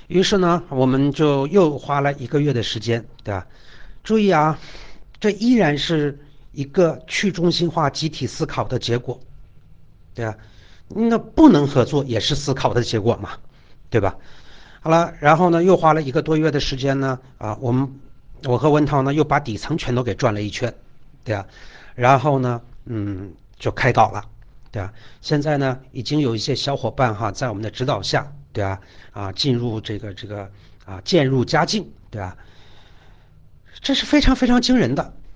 于是呢，我们就又花了1个月的时间，对吧？注意啊，这依然是一个去中心化集体思考的结果，对吧？那不能合作也是思考的结果嘛，对吧？好了，然后呢，又花了1个多月的时间呢，我和文涛呢又把底层全都给转了一圈，对吧？然后呢，就开搞了，对吧？现在呢，已经有一些小伙伴哈，在我们的指导下，对吧？进入渐入佳境，对吧？这是非常非常惊人的。